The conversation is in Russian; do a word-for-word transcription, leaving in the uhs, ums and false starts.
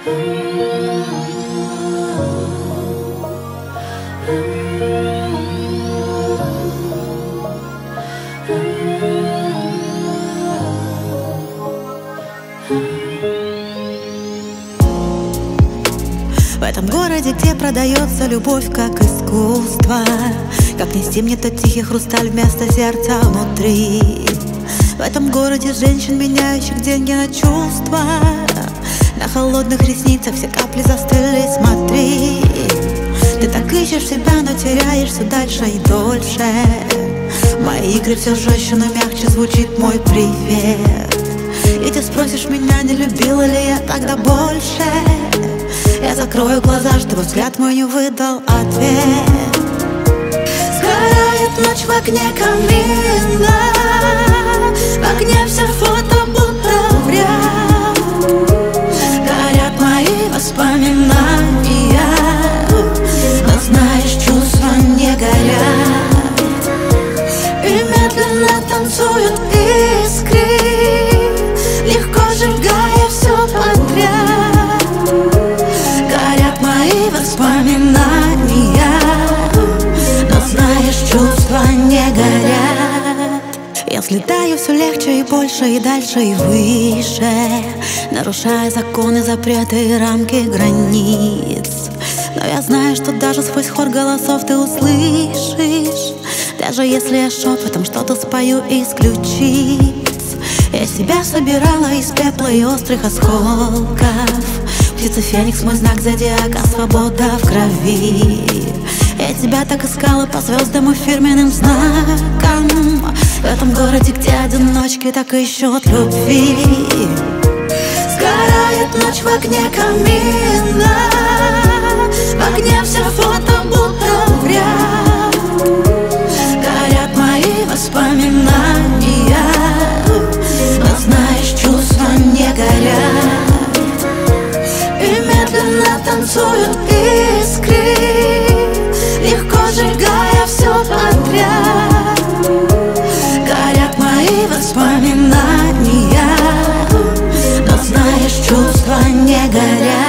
В этом городе, где продается любовь как искусство, как нести мне тот тихий хрусталь вместо сердца внутри. В этом городе женщин, меняющих деньги на чувства, на холодных ресницах все капли застыли, смотри. Ты так ищешь себя, но теряешь все дальше и дольше. Мои игры все жестче, но мягче звучит мой привет. И ты спросишь меня, не любила ли я тогда больше. Я закрою глаза, чтобы взгляд мой не выдал ответ. Сгорает ночь в огне камина, в огне все фото будто в ряд. Горят мои воспоминания, но знаешь, чувства не горят. И медленно танцуют искры, легко сжигая все подряд. Горят мои воспоминания, но знаешь, чувства не горят. Я взлетаю все легче и больше, и дальше, и выше, нарушая законы, запреты и рамки границ. Но я знаю, что даже сквозь хор голосов ты услышишь, даже если я шепотом что-то спою из ключиц. Я себя собирала из пепла и острых осколков. Птица Феникс, мой знак зодиака, свобода в крови. Я тебя так искала по звездам и фирменным знакам. В этом городе, где одиночки так ищут любви. Сгорает ночь в огне камина, в огне все фото будто в ряд. Горят мои воспоминания, но знаешь, чувства не горят. И медленно танцуют искры, легко сжигая все подряд. Горят мои воспоминания, но знаешь, чувства не горят.